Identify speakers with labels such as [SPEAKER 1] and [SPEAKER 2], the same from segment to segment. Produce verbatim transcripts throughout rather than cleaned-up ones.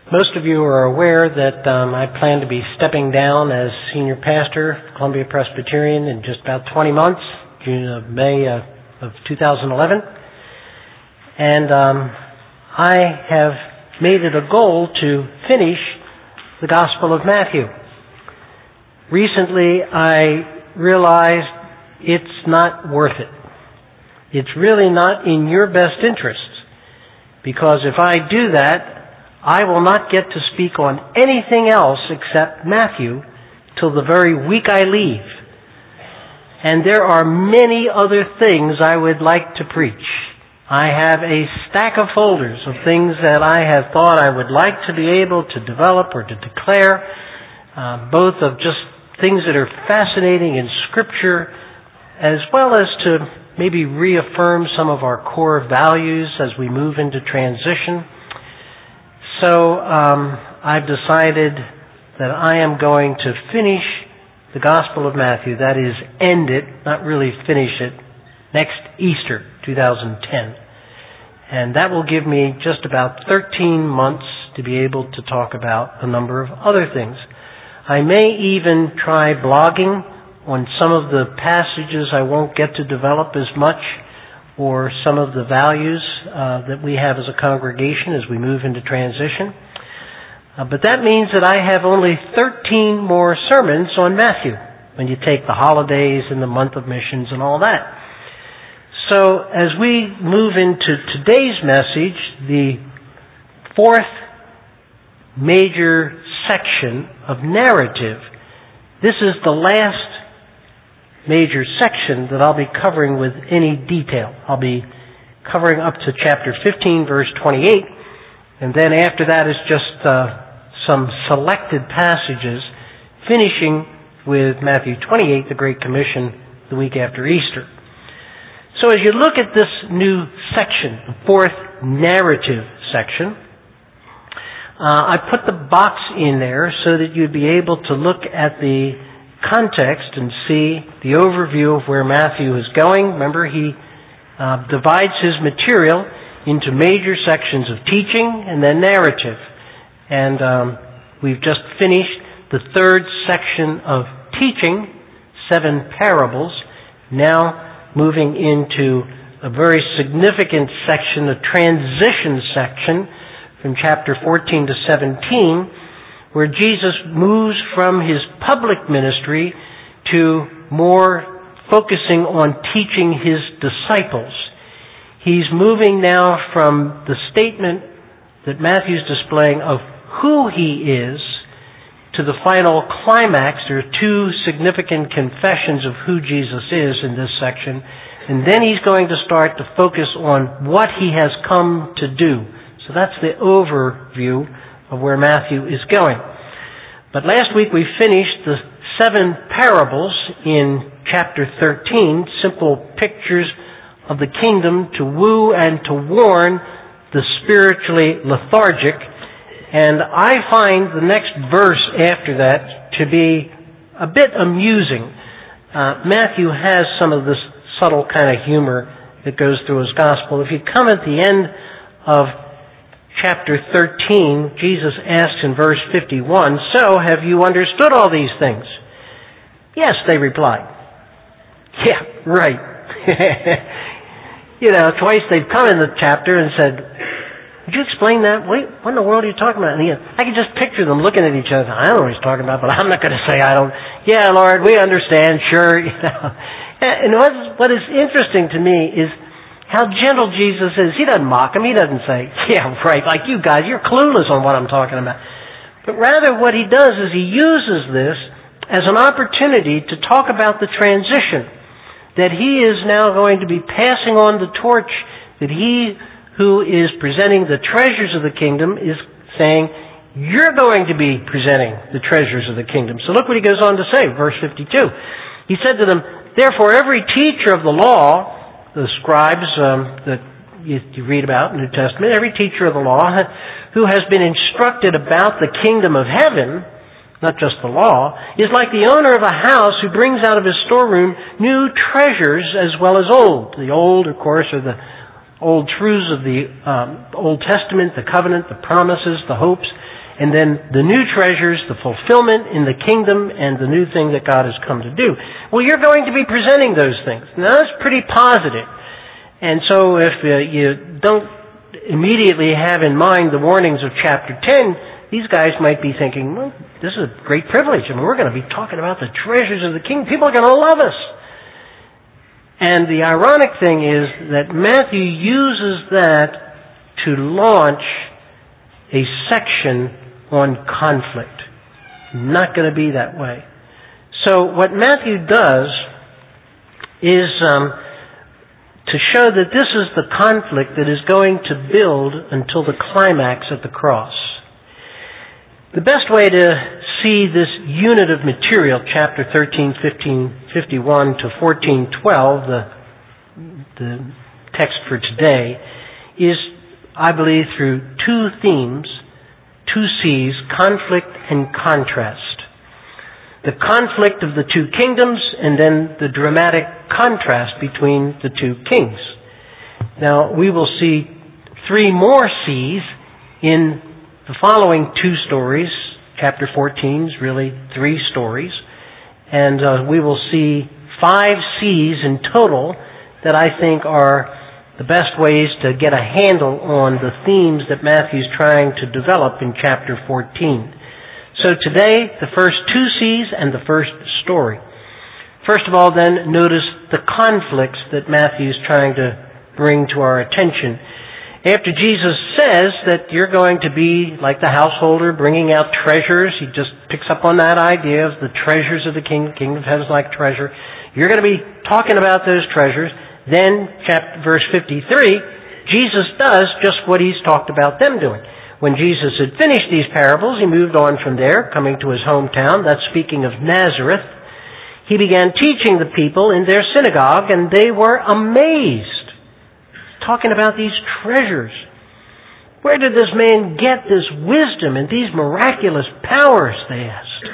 [SPEAKER 1] Most of you are aware that um, I plan to be stepping down as senior pastor of Columbia Presbyterian in just about twenty months, June of May uh, of two thousand eleven. And um, I have made it a goal to finish the Gospel of Matthew. Recently, I realized it's not worth it. It's really not in your best interests, because if I do that, I will not get to speak on anything else except Matthew till the very week I leave. And there are many other things I would like to preach. I have a stack of folders of things that I have thought I would like to be able to develop or to declare, uh, both of just things that are fascinating in Scripture, as well as to maybe reaffirm some of our core values as we move into transition. So um, I've decided that I am going to finish the Gospel of Matthew, that is, end it, not really finish it, next Easter, two thousand ten. And that will give me just about thirteen months to be able to talk about a number of other things. I may even try blogging on some of the passages I won't get to develop as much, or some of the values uh, that we have as a congregation as we move into transition. Uh, but that means that I have only thirteen more sermons on Matthew, when you take the holidays and the month of missions and all that. So as we move into today's message, the fourth major section of narrative, this is the last major section that I'll be covering with any detail. I'll be covering up to chapter fifteen, verse twenty-eight, and then after that is just uh, some selected passages, finishing with Matthew twenty-eight, the Great Commission, the week after Easter. So as you look at this new section, the fourth narrative section, uh, I put the box in there so that you'd be able to look at the context and see the overview of where Matthew is going. Remember, he uh, divides his material into major sections of teaching and then narrative. And um, we've just finished the third section of teaching, seven parables, now moving into a very significant section, a transition section from chapter fourteen to seventeen, where Jesus moves from his public ministry to more focusing on teaching his disciples. He's moving now from the statement that Matthew's displaying of who he is to the final climax. There are two significant confessions of who Jesus is in this section, and then he's going to start to focus on what he has come to do. So that's the overview of where Matthew is going. But last week we finished the seven parables in chapter thirteen, simple pictures of the kingdom to woo and to warn the spiritually lethargic. And I find the next verse after that to be a bit amusing. Uh, Matthew has some of this subtle kind of humor that goes through his gospel. If you come at the end of chapter thirteen, Jesus asks in verse fifty-one, "So have you understood all these things?" "Yes," they replied. "Yeah, right." You know, twice they've come in the chapter and said, "Would you explain that? Wait, what in the world are you talking about?" And he, I can just picture them looking at each other. I don't know what he's talking about, but I'm not going to say I don't. "Yeah, Lord, we understand, sure." You know. And what is, what is interesting to me is how gentle Jesus is. He doesn't mock him. He doesn't say, "Yeah, right, like you guys, you're clueless on what I'm talking about." But rather what he does is he uses this as an opportunity to talk about the transition, that he is now going to be passing on the torch, that he who is presenting the treasures of the kingdom is saying, you're going to be presenting the treasures of the kingdom. So look what he goes on to say, verse fifty-two. He said to them, "Therefore every teacher of the law," the scribes um, that you, you read about in the New Testament, every teacher of the law who has been instructed about the kingdom of heaven, not just the law, is like the owner of a house who brings out of his storeroom new treasures as well as old. The old, of course, are the old truths of the um, Old Testament, the covenant, the promises, the hopes. and then the new treasures, the fulfillment in the kingdom, and the new thing that God has come to do. Well, you're going to be presenting those things. Now, that's pretty positive. And so if uh, you don't immediately have in mind the warnings of chapter ten, these guys might be thinking, well, this is a great privilege. I mean, we're going to be talking about the treasures of the king. People are going to love us. And the ironic thing is that Matthew uses that to launch a section on conflict. Not going to be that way. So what Matthew does is um, to show that this is the conflict that is going to build until the climax at the cross. The best way to see this unit of material, chapter thirteen, fifteen, fifty-one to fourteen, twelve, the, the text for today, is, I believe, through two themes, two C's, conflict and contrast. The conflict of the two kingdoms, and then the dramatic contrast between the two kings. Now, we will see three more C's in the following two stories. Chapter fourteen is really three stories. And uh, we will see five C's in total that I think are the best ways to get a handle on the themes that Matthew's trying to develop in chapter fourteen. So today, the first two C's and the first story. First of all, then, notice the conflicts that Matthew's trying to bring to our attention. After Jesus says that you're going to be like the householder bringing out treasures, he just picks up on that idea of the treasures of the king. The kingdom of heaven is like treasure. You're going to be talking about those treasures. Then, chapter, verse fifty-three, Jesus does just what he's talked about them doing. When Jesus had finished these parables, he moved on from there, coming to his hometown. That's speaking of Nazareth. He began teaching the people in their synagogue, and they were amazed. Talking about these treasures. Where did this man get this wisdom and these miraculous powers, they asked.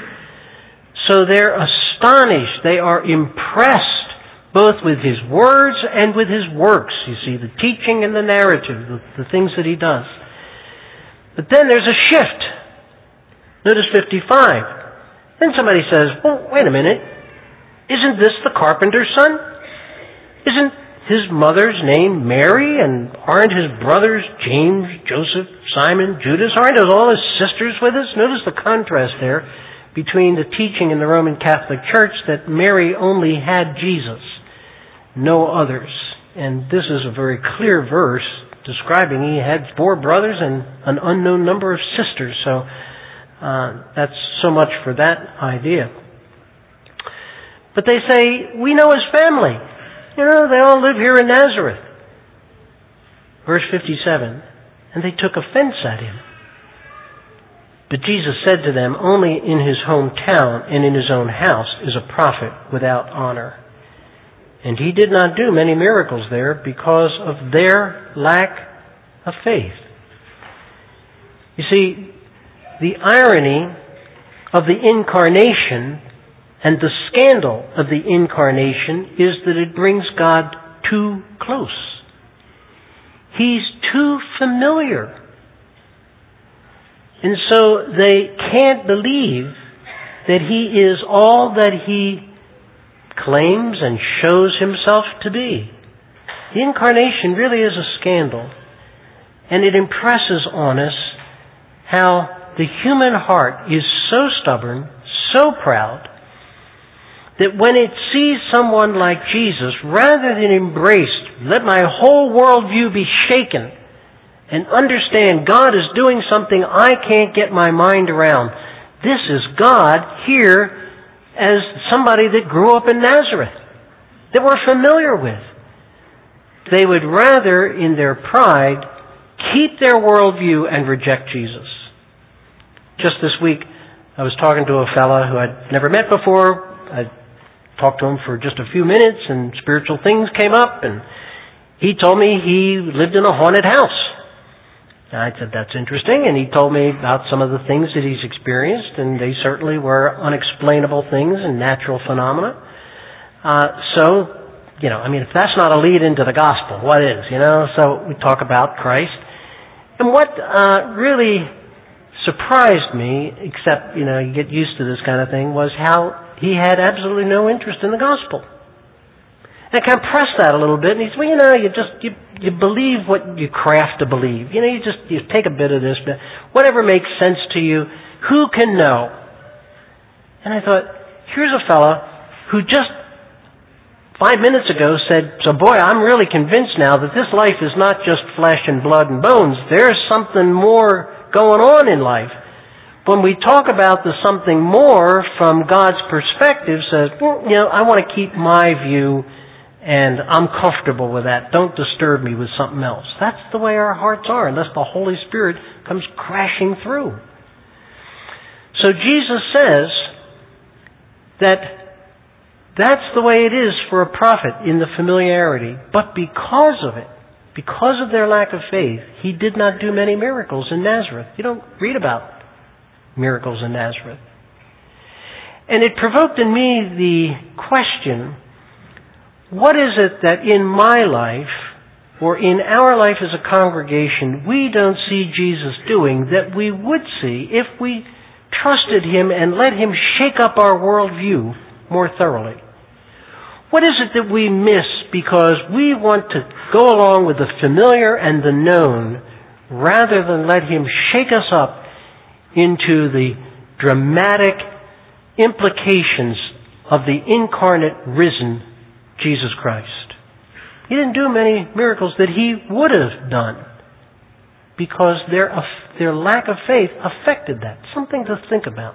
[SPEAKER 1] So they're astonished. They are impressed both with his words and with his works. You see, the teaching and the narrative, the, the things that he does. But then there's a shift. Notice fifty-five. Then somebody says, well, wait a minute. Isn't this the carpenter's son? Isn't his mother's name Mary? And aren't his brothers James, Joseph, Simon, Judas? Aren't all his sisters with us? Notice the contrast there between the teaching in the Roman Catholic Church that Mary only had Jesus, no others. And this is a very clear verse describing he had four brothers and an unknown number of sisters. So uh, that's so much for that idea. But they say, we know his family. You know, they all live here in Nazareth. Verse fifty-seven, and they took offense at him. But Jesus said to them, only in his hometown and in his own house is a prophet without honor. And he did not do many miracles there because of their lack of faith. You see, the irony of the incarnation and the scandal of the incarnation is that it brings God too close. He's too familiar. And so they can't believe that he is all that he claims and shows himself to be. The incarnation really is a scandal. And it impresses on us how the human heart is so stubborn, so proud, that when it sees someone like Jesus, rather than embrace, let my whole worldview be shaken, and understand God is doing something I can't get my mind around. This is God here as somebody that grew up in Nazareth, that we're familiar with. They would rather, in their pride, keep their worldview and reject Jesus. Just this week, I was talking to a fellow who I'd never met before. I talked to him for just a few minutes, and spiritual things came up, and he told me he lived in a haunted house. I said, that's interesting, and he told me about some of the things that he's experienced, and they certainly were unexplainable things and natural phenomena. Uh, so, you know, I mean, if that's not a lead into the gospel, what is, you know? So we talk about Christ. And what uh, really surprised me, except, you know, you get used to this kind of thing, was how he had absolutely no interest in the gospel. And I kind of pressed that a little bit, and he said, well, you know, you just, you, you believe what you craft to believe. You know, you just, you take a bit of this, whatever makes sense to you, who can know? And I thought, here's a fellow who just five minutes ago said, so boy, I'm really convinced now that this life is not just flesh and blood and bones. There's something more going on in life. When we talk about the something more from God's perspective, says, well, you know, I want to keep my view and I'm comfortable with that. Don't disturb me with something else. That's the way our hearts are, unless the Holy Spirit comes crashing through. So Jesus says that that's the way it is for a prophet in the familiarity. But because of it, because of their lack of faith, he did not do many miracles in Nazareth. You don't read about miracles in Nazareth. And it provoked in me the question, what is it that in my life, or in our life as a congregation, we don't see Jesus doing that we would see if we trusted him and let him shake up our worldview more thoroughly? What is it that we miss because we want to go along with the familiar and the known rather than let him shake us up into the dramatic implications of the incarnate, risen Jesus Christ? He didn't do many miracles that he would have done because their their lack of faith affected that. Something to think about.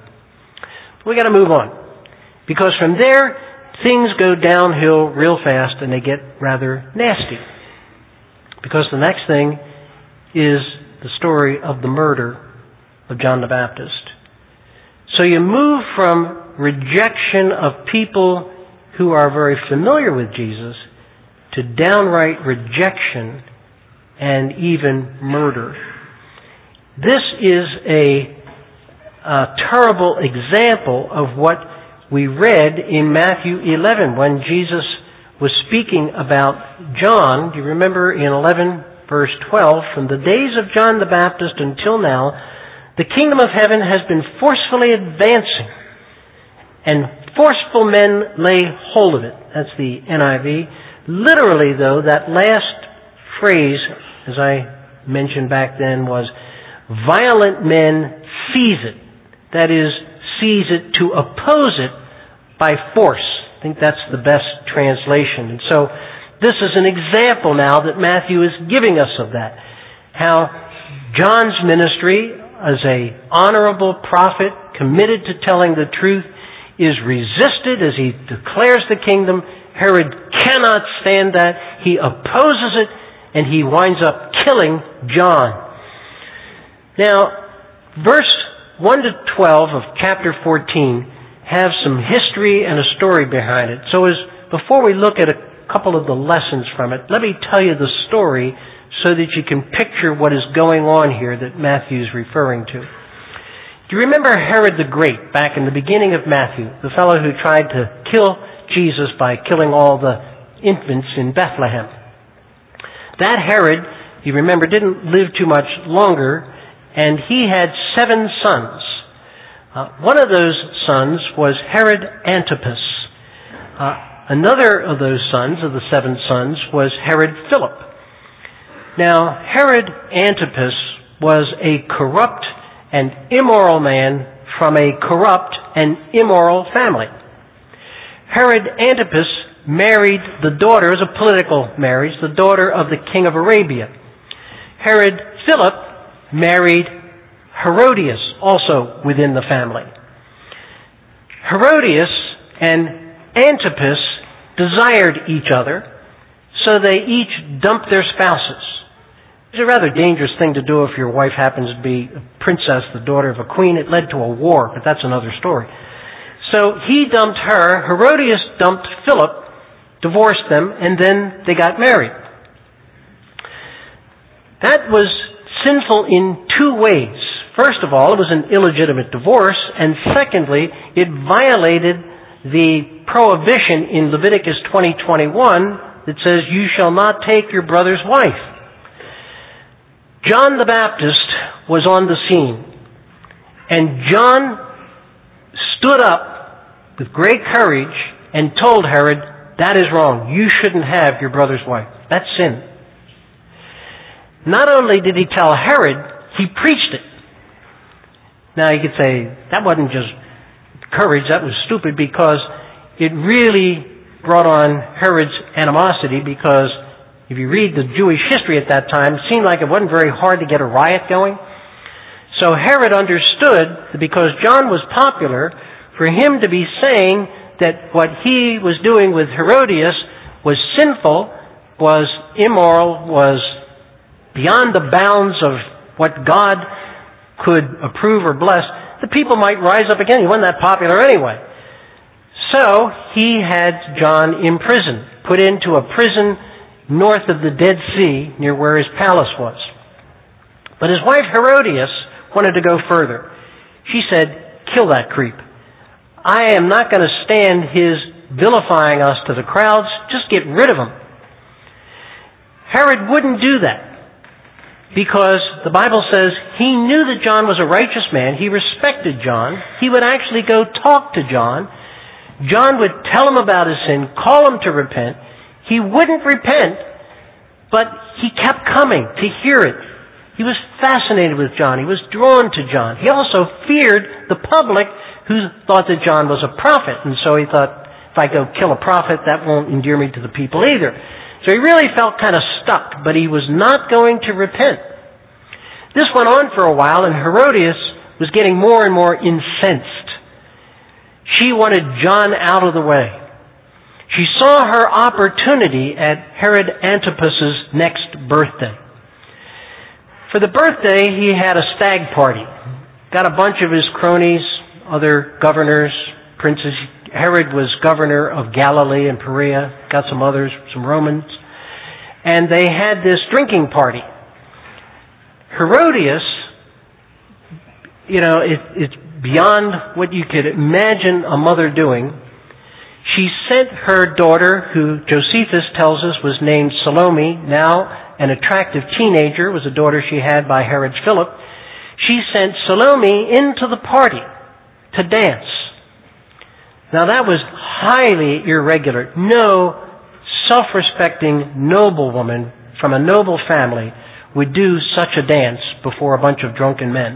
[SPEAKER 1] We got to move on, because from there things go downhill real fast and they get rather nasty. Because the next thing is the story of the murder of John the Baptist. So you move from rejection of people who are very familiar with Jesus to downright rejection and even murder. This is a, a terrible example of what we read in Matthew eleven when Jesus was speaking about John. Do you remember in eleven verse twelve, from the days of John the Baptist until now, the kingdom of heaven has been forcefully advancing, and forceful men lay hold of it. That's the N I V. Literally, though, that last phrase, as I mentioned back then, was violent men seize it. That is, seize it to oppose it by force. I think that's the best translation. And so this is an example now that Matthew is giving us of that. How John's ministry as a honorable prophet committed to telling the truth is resisted as he declares the kingdom. Herod cannot stand that. He opposes it, and he winds up killing John. Now, verse one to twelve of chapter fourteen have some history and a story behind it. So as before we look at a couple of the lessons from it, let me tell you the story so that you can picture what is going on here that Matthew's referring to. Do you remember Herod the Great back in the beginning of Matthew, the fellow who tried to kill Jesus by killing all the infants in Bethlehem? That Herod, you remember, didn't live too much longer, and he had seven sons. Uh, one of those sons was Herod Antipas. Uh, another of those sons, of the seven sons, was Herod Philip. Now, Herod Antipas was a corrupt and immoral man from a corrupt and immoral family. Herod Antipas married the daughter, it was a political marriage, the daughter of the king of Arabia. Herod Philip married Herodias, also within the family. Herodias and Antipas desired each other, so they each dumped their spouses. It's a rather dangerous thing to do if your wife happens to be a princess, the daughter of a queen. It led to a war, but that's another story. So he dumped her, Herodias dumped Philip, divorced them, and then they got married. That was sinful in two ways. First of all, it was an illegitimate divorce, and secondly, it violated the prohibition in Leviticus twenty twenty-one that says, "You shall not take your brother's wife." John the Baptist was on the scene. And John stood up with great courage and told Herod, that is wrong. You shouldn't have your brother's wife. That's sin. Not only did he tell Herod, he preached it. Now you could say, that wasn't just courage, that was stupid, because it really brought on Herod's animosity, because if you read the Jewish history at that time, it seemed like it wasn't very hard to get a riot going. So Herod understood that because John was popular, for him to be saying that what he was doing with Herodias was sinful, was immoral, was beyond the bounds of what God could approve or bless, the people might rise up again. He wasn't that popular anyway. So he had John imprisoned, put into a prison north of the Dead Sea, near where his palace was. But his wife Herodias wanted to go further. She said, kill that creep. I am not going to stand his vilifying us to the crowds. Just get rid of him. Herod wouldn't do that, because the Bible says he knew that John was a righteous man. He respected John. He would actually go talk to John. John would tell him about his sin, call him to repent. He wouldn't repent, but he kept coming to hear it. He was fascinated with John. He was drawn to John. He also feared the public, who thought that John was a prophet. And so he thought, if I go kill a prophet, that won't endear me to the people either. So he really felt kind of stuck, but he was not going to repent. This went on for a while, and Herodias was getting more and more incensed. She wanted John out of the way. She saw her opportunity at Herod Antipas's next birthday. For the birthday, he had a stag party. Got a bunch of his cronies, other governors, princes. Herod was governor of Galilee and Perea. Got some others, some Romans. And they had this drinking party. Herodias, you know, it, it's beyond what you could imagine a mother doing. She sent her daughter, who Josephus tells us was named Salome, now an attractive teenager, was a daughter she had by Herod Philip. She sent Salome into the party to dance. Now that was highly irregular. No self-respecting noblewoman from a noble family would do such a dance before a bunch of drunken men.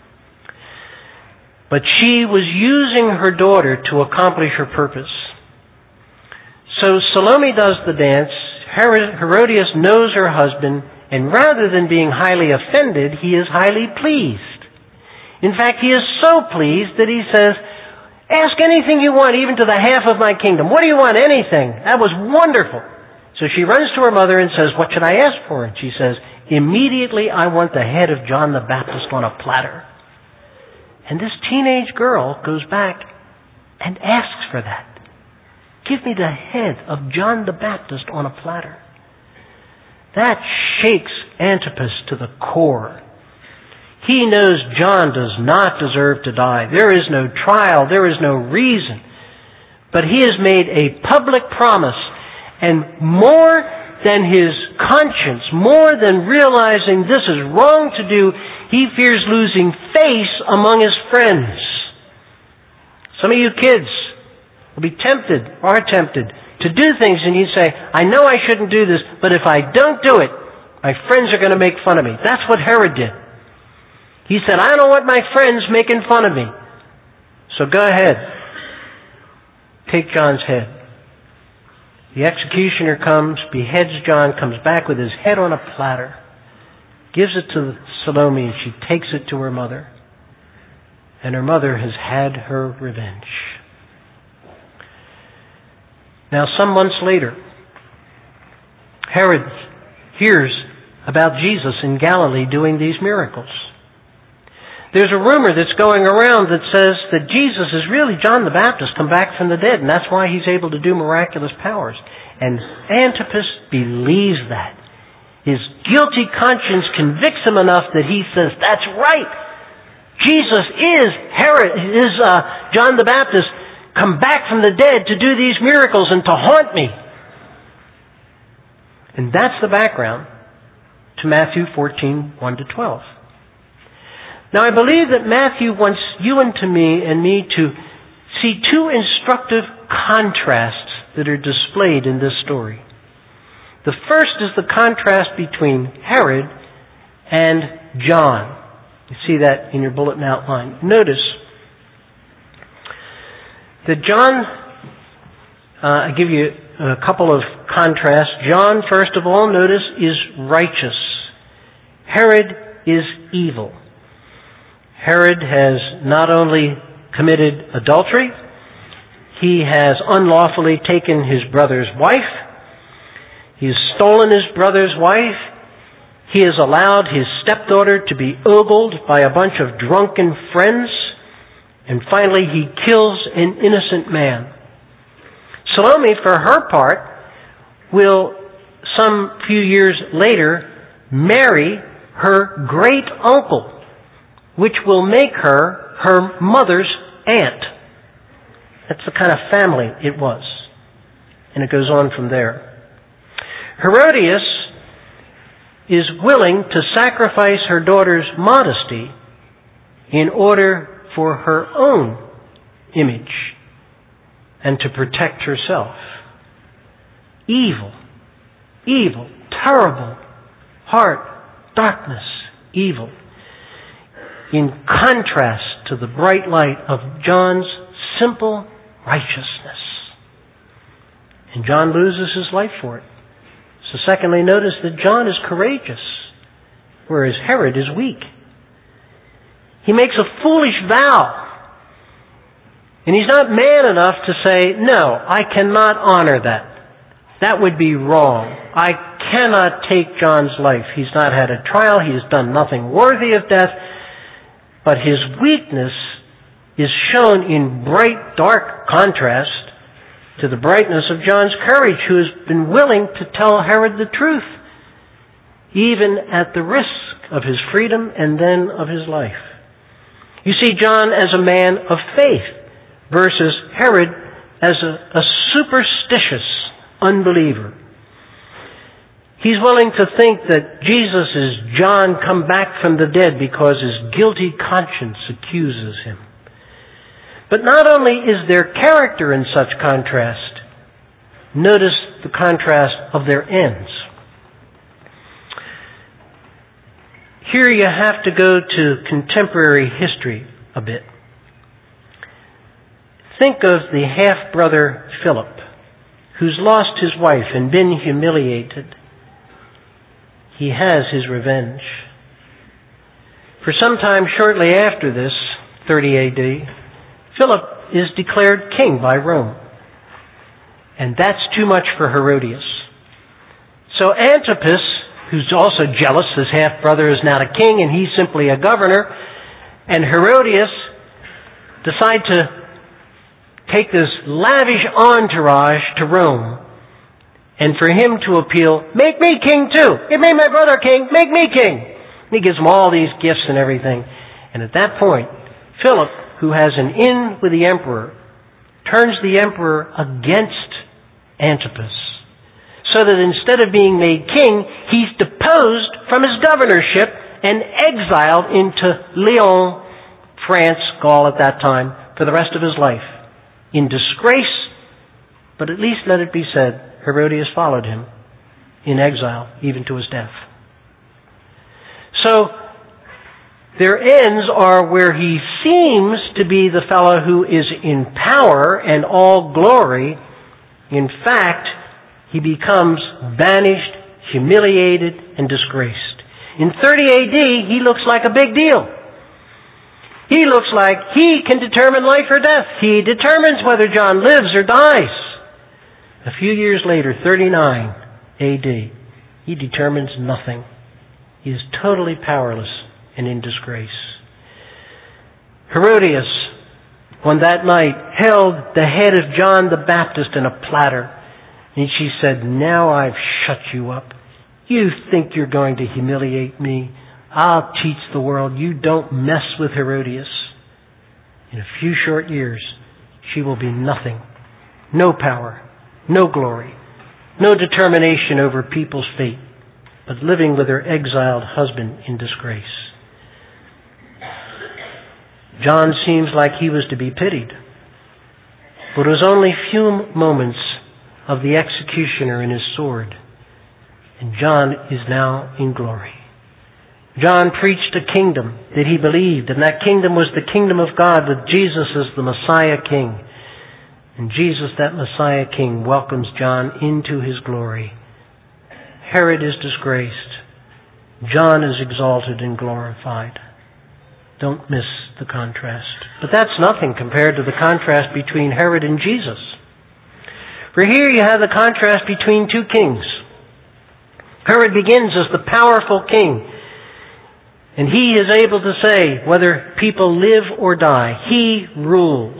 [SPEAKER 1] But she was using her daughter to accomplish her purpose. So Salome does the dance. Herodias knows her husband, and rather than being highly offended, he is highly pleased. In fact, he is so pleased that he says, ask anything you want, even to the half of my kingdom. What do you want? Anything. That was wonderful. So she runs to her mother and says, what should I ask for? And she says, immediately I want the head of John the Baptist on a platter. And this teenage girl goes back and asks for that. Give me the head of John the Baptist on a platter. That shakes Antipas to the core. He knows John does not deserve to die. There is no trial. There is no reason. But he has made a public promise. And more than his conscience, more than realizing this is wrong to do, he fears losing face among his friends. Some of you kids will be tempted, are tempted, to do things, and you say, I know I shouldn't do this, but if I don't do it, my friends are going to make fun of me. That's what Herod did. He said, I don't want my friends making fun of me. So go ahead. Take John's head. The executioner comes, beheads John, comes back with his head on a platter, gives it to Salome, and she takes it to her mother. And her mother has had her revenge. Now, some months later, Herod hears about Jesus in Galilee doing these miracles. There's a rumor that's going around that says that Jesus is really John the Baptist come back from the dead, and that's why he's able to do miraculous powers. And Antipas believes that. His guilty conscience convicts him enough that he says, that's right. Jesus is Herod, is uh, John the Baptist come back from the dead to do these miracles and to haunt me. And that's the background to Matthew fourteen, one to twelve. Now, I believe that Matthew wants you and to me and me to see two instructive contrasts that are displayed in this story. The first is the contrast between Herod and John. You see that in your bulletin outline. Notice that John, uh, I give you a couple of contrasts. John, first of all, notice, is righteous. Herod is evil. Herod has not only committed adultery, he has unlawfully taken his brother's wife. He has stolen his brother's wife. He has allowed his stepdaughter to be ogled by a bunch of drunken friends. And finally, he kills an innocent man. Salome, for her part, will some few years later marry her great uncle, which will make her her mother's aunt. That's the kind of family it was. And it goes on from there. Herodias is willing to sacrifice her daughter's modesty in order for her own image and to protect herself. Evil, evil, terrible, heart, darkness, evil. In contrast to the bright light of John's simple righteousness. And John loses his life for it. So secondly, notice that John is courageous, whereas Herod is weak. He makes a foolish vow. And he's not man enough to say, no, I cannot honor that. That would be wrong. I cannot take John's life. He's not had a trial. He has done nothing worthy of death. But his weakness is shown in bright, dark contrast to the brightness of John's courage, who has been willing to tell Herod the truth, even at the risk of his freedom and then of his life. You see John as a man of faith versus Herod as a, a superstitious unbeliever. He's willing to think that Jesus is John come back from the dead because his guilty conscience accuses him. But not only is there character in such contrast, notice the contrast of their ends. Here you have to go to contemporary history a bit. Think of the half-brother Philip, who's lost his wife and been humiliated. He has his revenge. For some time shortly after this, thirty A D, Philip is declared king by Rome. And that's too much for Herodias. So Antipas, who's also jealous, his half-brother is now a king and he's simply a governor, and Herodias decide to take this lavish entourage to Rome, and for him to appeal, make me king too. You made my brother king, make me king. And he gives him all these gifts and everything. And at that point, Philip, who has an in with the emperor, turns the emperor against Antipas, so that instead of being made king, he's deposed from his governorship and exiled into Lyon, France, Gaul at that time, for the rest of his life. In disgrace, but at least let it be said, Herodias followed him in exile, even to his death. So, their ends are where he seems to be the fellow who is in power and all glory. In fact, he becomes banished, humiliated, and disgraced. In thirty A D, he looks like a big deal. He looks like he can determine life or death. He determines whether John lives or dies. A few years later, thirty-nine A D, he determines nothing. He is totally powerless and in disgrace. Herodias, on that night, held the head of John the Baptist in a platter. And she said, now I've shut you up. You think you're going to humiliate me. I'll teach the world you don't mess with Herodias. In a few short years, she will be nothing. No power, no glory, no determination over people's fate, but living with her exiled husband in disgrace. John seems like he was to be pitied. But it was only a few moments of the executioner and his sword. And John is now in glory. John preached a kingdom that he believed, and that kingdom was the kingdom of God with Jesus as the Messiah King. And Jesus, that Messiah King, welcomes John into his glory. Herod is disgraced. John is exalted and glorified. Don't miss the contrast. But that's nothing compared to the contrast between Herod and Jesus. For here you have the contrast between two kings. Herod begins as the powerful king, and he is able to say whether people live or die. He rules.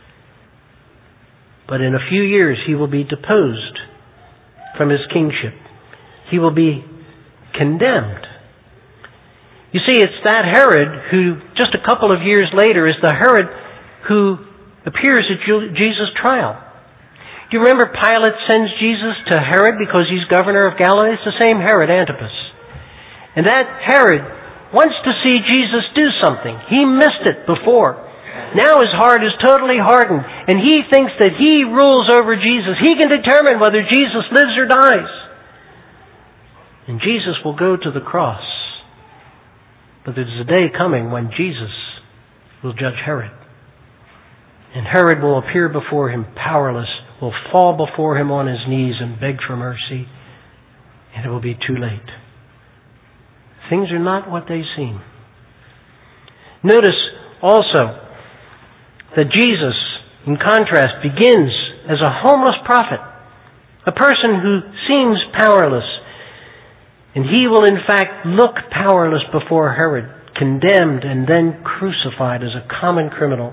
[SPEAKER 1] But in a few years he will be deposed from his kingship. He will be condemned. You see, it's that Herod who, just a couple of years later, is the Herod who appears at Jesus' trial. Do you remember Pilate sends Jesus to Herod because he's governor of Galilee? It's the same Herod Antipas. And that Herod wants to see Jesus do something. He missed it before. Now his heart is totally hardened, and he thinks that he rules over Jesus. He can determine whether Jesus lives or dies. And Jesus will go to the cross. But there's a day coming when Jesus will judge Herod. And Herod will appear before him powerless, will fall before him on his knees and beg for mercy, and it will be too late. Things are not what they seem. Notice also that Jesus, in contrast, begins as a homeless prophet, a person who seems powerless. And he will in fact look powerless before Herod, condemned and then crucified as a common criminal.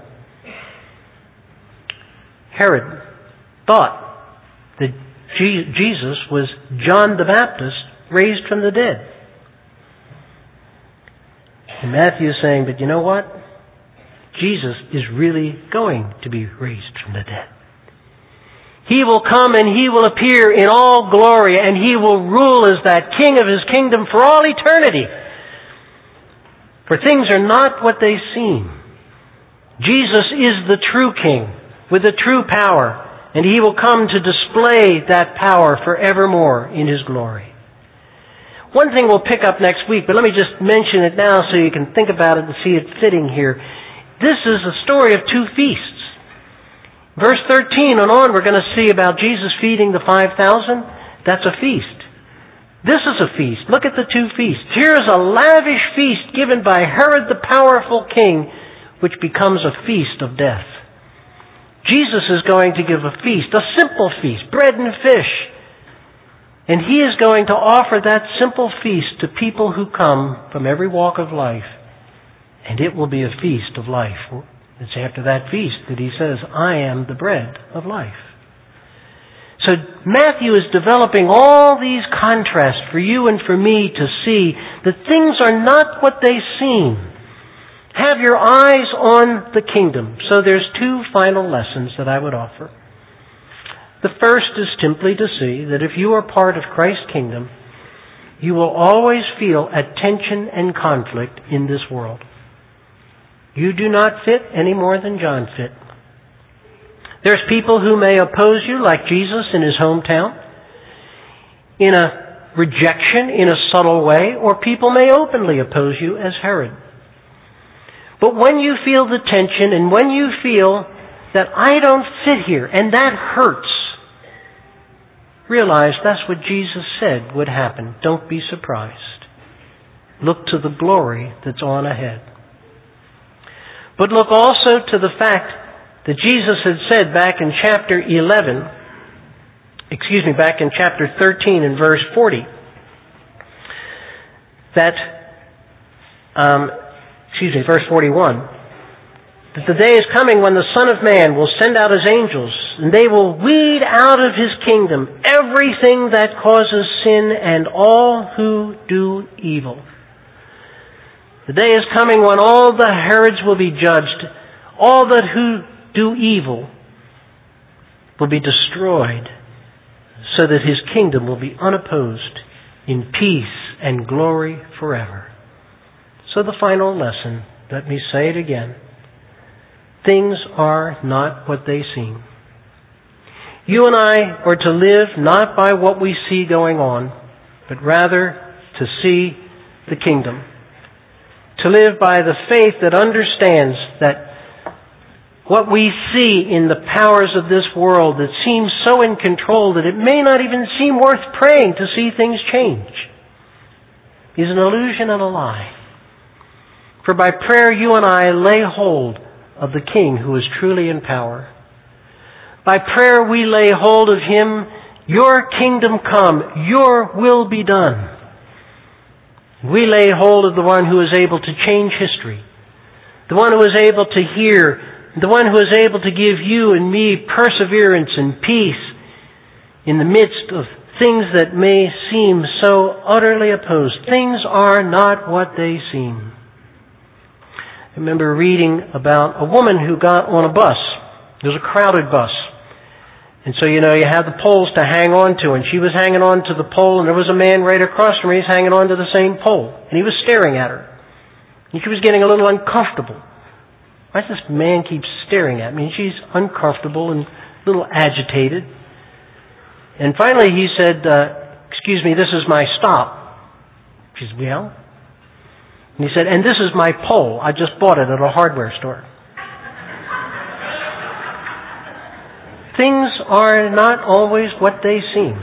[SPEAKER 1] Herod thought that Jesus was John the Baptist raised from the dead. And Matthew is saying, but you know what? Jesus is really going to be raised from the dead. He will come and he will appear in all glory, and he will rule as that king of his kingdom for all eternity. For things are not what they seem. Jesus is the true king with the true power, and he will come to display that power forevermore in his glory. One thing we'll pick up next week, but let me just mention it now so you can think about it and see it fitting here. This is a story of two feasts. Verse thirteen and on, we're going to see about Jesus feeding the five thousand. That's a feast. This is a feast. Look at the two feasts. Here is a lavish feast given by Herod the powerful king, which becomes a feast of death. Jesus is going to give a feast, a simple feast, bread and fish. And he is going to offer that simple feast to people who come from every walk of life. And it will be a feast of life. It's after that feast that he says, I am the bread of life. So Matthew is developing all these contrasts for you and for me to see that things are not what they seem. Have your eyes on the kingdom. So there's two final lessons that I would offer. The first is simply to see that if you are part of Christ's kingdom, you will always feel a tension and conflict in this world. You do not fit any more than John fit. There's people who may oppose you, like Jesus in his hometown, in a rejection, in a subtle way, or people may openly oppose you as Herod. But when you feel the tension and when you feel that I don't fit here and that hurts, realize that's what Jesus said would happen. Don't be surprised. Look to the glory that's on ahead. But look also to the fact that Jesus had said back in chapter eleven, excuse me, back in chapter thirteen and verse forty, that, um, excuse me, verse forty-one, that the day is coming when the Son of Man will send out his angels, and they will weed out of his kingdom everything that causes sin and all who do evil. The day is coming when all the Herods will be judged. All that who do evil will be destroyed, so that his kingdom will be unopposed in peace and glory forever. So the final lesson, let me say it again, things are not what they seem. You and I are to live not by what we see going on, but rather to see the kingdom. To live by the faith that understands that what we see in the powers of this world that seems so in control that it may not even seem worth praying to see things change is an illusion and a lie. For by prayer you and I lay hold of the King who is truly in power. By prayer we lay hold of Him. Your kingdom come, your will be done. We lay hold of the one who is able to change history, the one who is able to hear, the one who is able to give you and me perseverance and peace in the midst of things that may seem so utterly opposed. Things are not what they seem. I remember reading about a woman who got on a bus. It was a crowded bus. And so, you know, you had the poles to hang on to, and she was hanging on to the pole, and there was a man right across from her. He's hanging on to the same pole, and he was staring at her. And she was getting a little uncomfortable. Why does this man keep staring at me? And she's uncomfortable and a little agitated. And finally he said, uh, excuse me, this is my stop. She said, well? And he said, and this is my pole. I just bought it at a hardware store. Things are not always what they seem.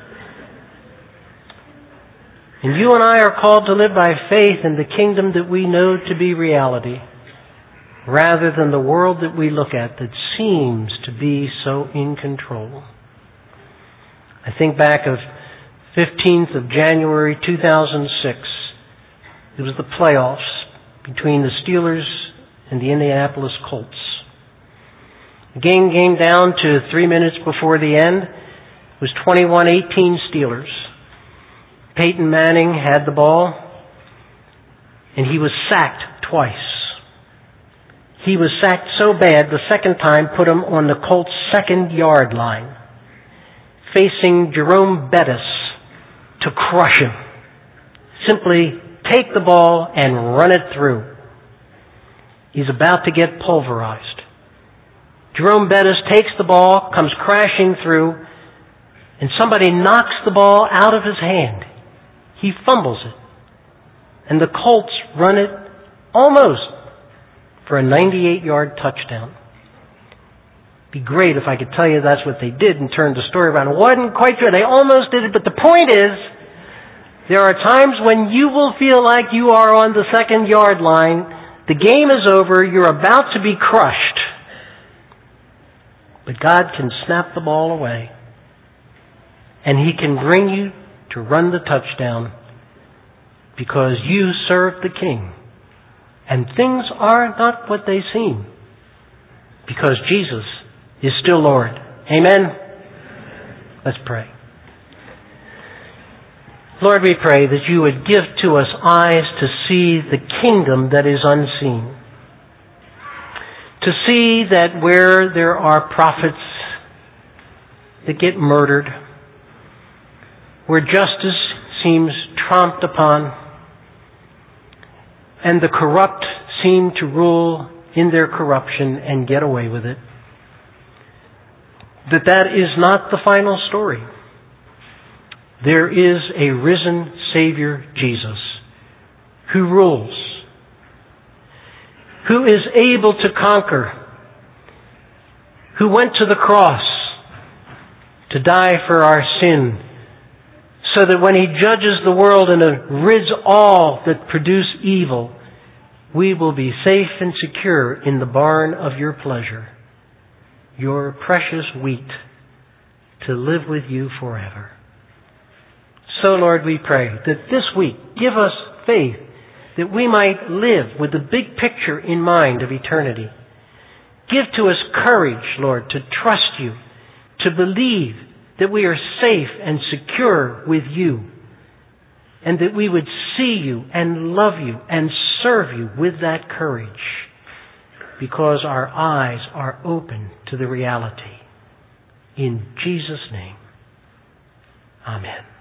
[SPEAKER 1] And you and I are called to live by faith in the kingdom that we know to be reality, rather than the world that we look at that seems to be so in control. I think back of fifteenth of January two thousand six. It was the playoffs between the Steelers and the Indianapolis Colts. The game came down to three minutes before the end. It was twenty-one eighteen Steelers. Peyton Manning had the ball, and he was sacked twice. He was sacked so bad, the second time put him on the Colts' second yard line, facing Jerome Bettis to crush him. Simply take the ball and run it through. He's about to get pulverized. Jerome Bettis takes the ball, comes crashing through, and somebody knocks the ball out of his hand. He fumbles it. And the Colts run it almost for a ninety-eight yard touchdown. It'd be great if I could tell you that's what they did and turn the story around. It wasn't quite true. They almost did it, but the point is, there are times when you will feel like you are on the second yard line. The game is over. You're about to be crushed. But God can snap the ball away. And He can bring you to run the touchdown because you serve the King. And things are not what they seem because Jesus is still Lord. Amen? Let's pray. Lord, we pray that you would give to us eyes to see the kingdom that is unseen. To see that where there are prophets that get murdered, where justice seems tromped upon, and the corrupt seem to rule in their corruption and get away with it, that that is not the final story. There is a risen Savior, Jesus, who rules, who is able to conquer, who went to the cross to die for our sin, so that when He judges the world and rids all that produce evil, we will be safe and secure in the barn of your pleasure, your precious wheat, to live with you forever. So, Lord, we pray that this week give us faith that we might live with the big picture in mind of eternity. Give to us courage, Lord, to trust you, to believe that we are safe and secure with you, and that we would see you and love you and serve you with that courage, because our eyes are open to the reality. In Jesus' name, amen.